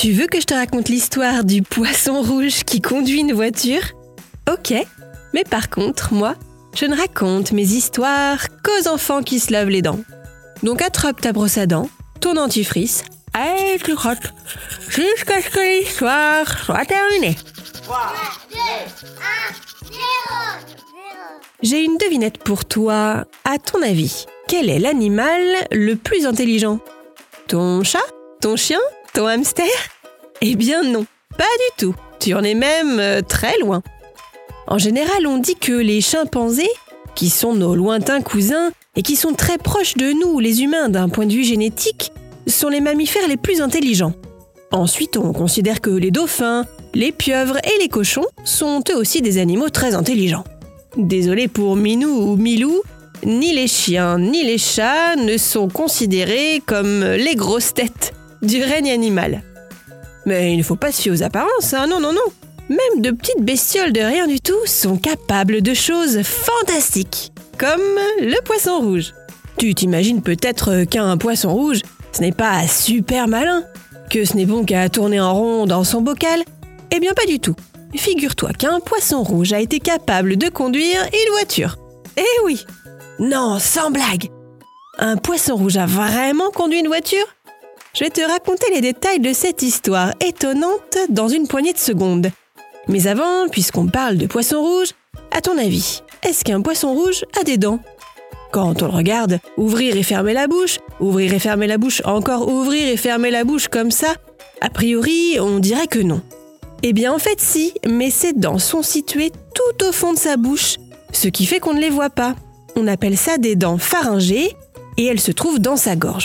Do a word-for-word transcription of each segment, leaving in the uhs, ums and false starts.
Tu veux que je te raconte l'histoire du poisson rouge qui conduit une voiture ? Ok, mais par contre, moi, je ne raconte mes histoires qu'aux enfants qui se lavent les dents. Donc attrape ta brosse à dents, ton dentifrice, et tu crottes, jusqu'à ce que l'histoire soit terminée. trois, deux, un, zéro. J'ai une devinette pour toi. À ton avis, quel est l'animal le plus intelligent ? Ton chat ? Ton chien ? Ton hamster ? Eh bien non, pas du tout. Tu en es même euh, très loin. En général, on dit que les chimpanzés, qui sont nos lointains cousins et qui sont très proches de nous, les humains, d'un point de vue génétique, sont les mammifères les plus intelligents. Ensuite, on considère que les dauphins, les pieuvres et les cochons sont eux aussi des animaux très intelligents. Désolé pour Minou ou Milou, ni les chiens ni les chats ne sont considérés comme les grosses têtes du règne animal. Mais il ne faut pas se fier aux apparences, hein, non, non, non. Même de petites bestioles de rien du tout sont capables de choses fantastiques, comme le poisson rouge. Tu t'imagines peut-être qu'un poisson rouge, ce n'est pas super malin, que ce n'est bon qu'à tourner en rond dans son bocal ? Eh bien pas du tout. Figure-toi qu'un poisson rouge a été capable de conduire une voiture. Eh oui ! Non, sans blague ! Un poisson rouge a vraiment conduit une voiture ? Je vais te raconter les détails de cette histoire étonnante dans une poignée de secondes. Mais avant, puisqu'on parle de poisson rouge, à ton avis, est-ce qu'un poisson rouge a des dents ? Quand on le regarde, ouvrir et fermer la bouche, ouvrir et fermer la bouche, encore ouvrir et fermer la bouche comme ça, a priori, on dirait que non. Eh bien en fait si, mais ses dents sont situées tout au fond de sa bouche, ce qui fait qu'on ne les voit pas. On appelle ça des dents pharyngées et elles se trouvent dans sa gorge.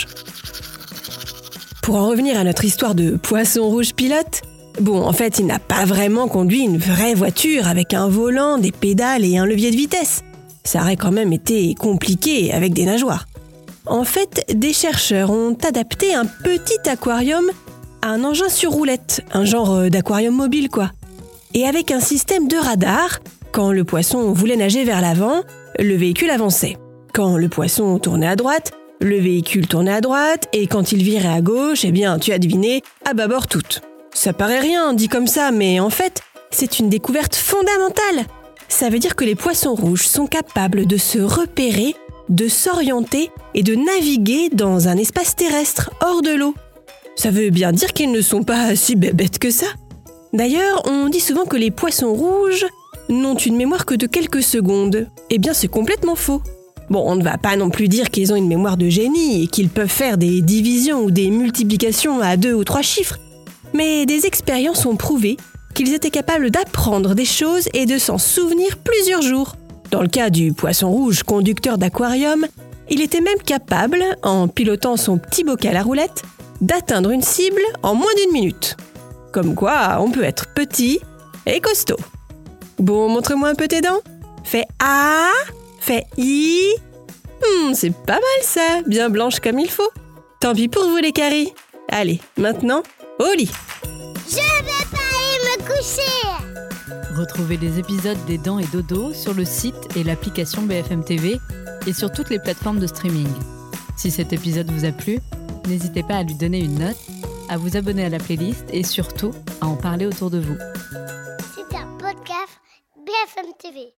Pour en revenir à notre histoire de poisson rouge pilote, bon en fait il n'a pas vraiment conduit une vraie voiture avec un volant, des pédales et un levier de vitesse. Ça aurait quand même été compliqué avec des nageoires. En fait, des chercheurs ont adapté un petit aquarium à un engin sur roulette, un genre d'aquarium mobile quoi. Et avec un système de radar, quand le poisson voulait nager vers l'avant, le véhicule avançait. Quand le poisson tournait à droite, le véhicule tournait à droite, et quand il virait à gauche, eh bien tu as deviné, à bâbord toute. Ça paraît rien dit comme ça, mais en fait, c'est une découverte fondamentale. Ça veut dire que les poissons rouges sont capables de se repérer, de s'orienter et de naviguer dans un espace terrestre hors de l'eau. Ça veut bien dire qu'ils ne sont pas si bêtes que ça. D'ailleurs, on dit souvent que les poissons rouges n'ont une mémoire que de quelques secondes. Eh bien, c'est complètement faux. Bon, on ne va pas non plus dire qu'ils ont une mémoire de génie et qu'ils peuvent faire des divisions ou des multiplications à deux ou trois chiffres. Mais des expériences ont prouvé qu'ils étaient capables d'apprendre des choses et de s'en souvenir plusieurs jours. Dans le cas du poisson rouge conducteur d'aquarium, il était même capable, en pilotant son petit bocal à roulettes, d'atteindre une cible en moins d'une minute. Comme quoi, on peut être petit et costaud. Bon, montre-moi un peu tes dents. Fais A, fais I. Hmm, c'est pas mal ça, bien blanche comme il faut. Tant pis pour vous les caries. Allez, maintenant, au lit. Je vais pas aller me coucher. Retrouvez les épisodes des Dents et Dodo sur le site et l'application B F M T V et sur toutes les plateformes de streaming. Si cet épisode vous a plu, n'hésitez pas à lui donner une note, à vous abonner à la playlist et surtout à en parler autour de vous. C'est un podcast B F M T V.